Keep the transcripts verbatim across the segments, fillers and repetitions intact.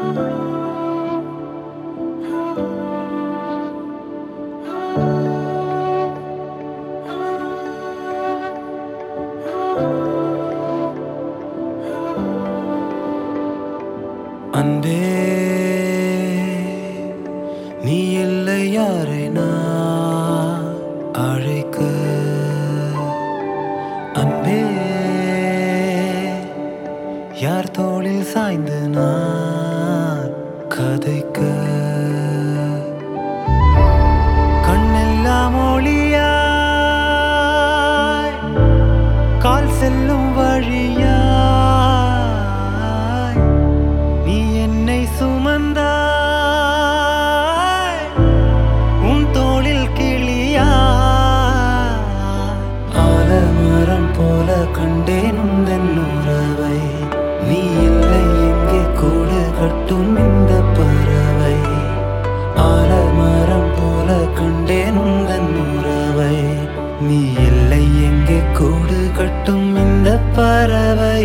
அன்பே நீ இல்லை யாரை நான் அழைக்க அன்பே யார் தோளில் சாய்ந்து நான் கதைக்க கண்ணெல்லாம் ஒளியாய் கால் செல்லும் வழியாய் நீ என்னை சுமந்தாய் உன் தோளில் கிளியாய் ஆலமரம் போல கண்டேன் உந்தன் உறவை நீ இல்லை எங்கே கூடு கட்டும் இந்த பறவை ஆலமரம் போல கண்டேன் உந்தன் உறவை நீ இல்லை எங்கே கூடு கட்டும் இந்த பறவை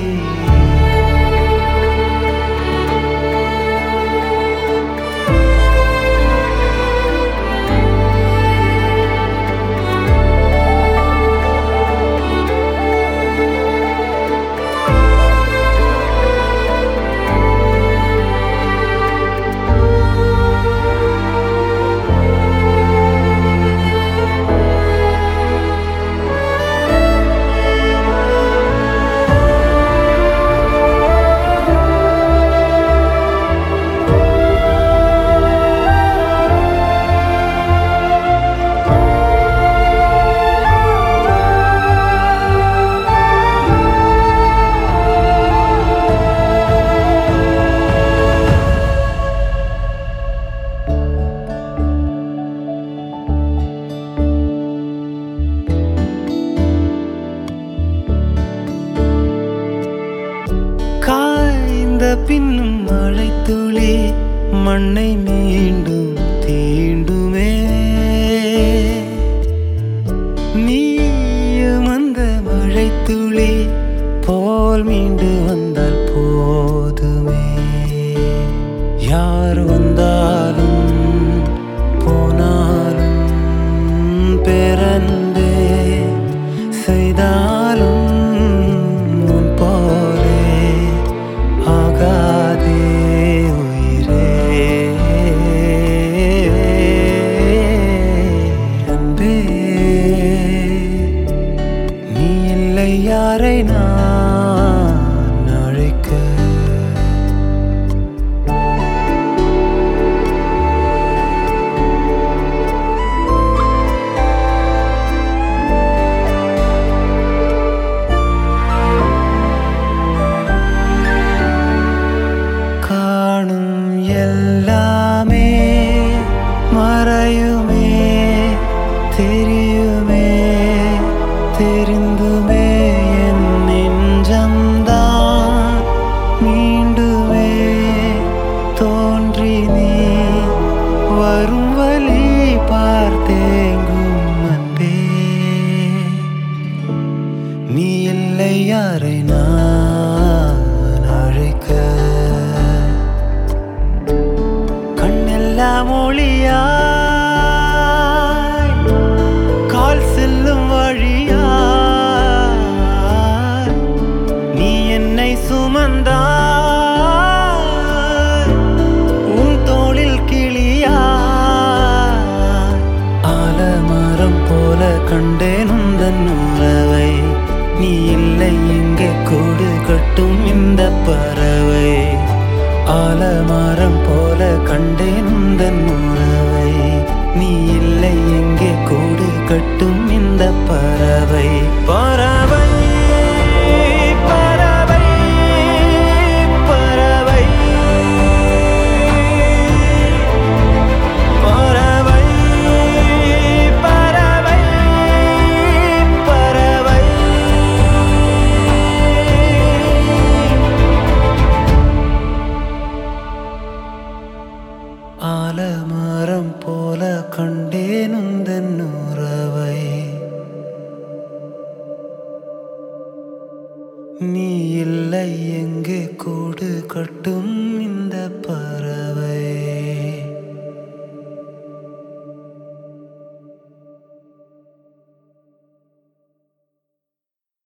பின்னும் மழை துளி மண்ணை மீண்டும் தீண்டுமே நீயும் அந்த மழை துளி போல் மீண்டு வந்தால் போதுமே யார் வந்தாலும் போனாலும் பிறந்தே செய்தாலும் உன் போலே ஆகாதே உயிரே அன்பே நீ இல்லை யாரை நான் அழைக்க எல்லாமே மறையுமே தெரியுமே தெரிந்துமே என் நெஞ்சம்தான் மீண்டுமே தோன்றி நீ வரும் வழி பார்த்தேங்கும் அன்பே நீ இல்லை யாரை நான் அழைக்க மொழியாய் கால் செல்லும் வழியாய் நீ என்னை சுமந்தாய் உன் தோளில் கிளியாய் ஆலமரம் போல கண்டேன் உந்தன் உறவை நீ இல்லை எங்கே கூடு கட்டும் இந்த பறவை ஆலமரம் போல கண்டேன் உந்தன் உறவை நீ இல்லை எங்கே கூடு கட்டும் இந்த பறவை பறவை பறவை பறவை பறவை பறவை பறவை ஆலமரம் போல கண்டேன் உந்தன் உறவை நீ இல்லை எங்கே கூடு கட்டும்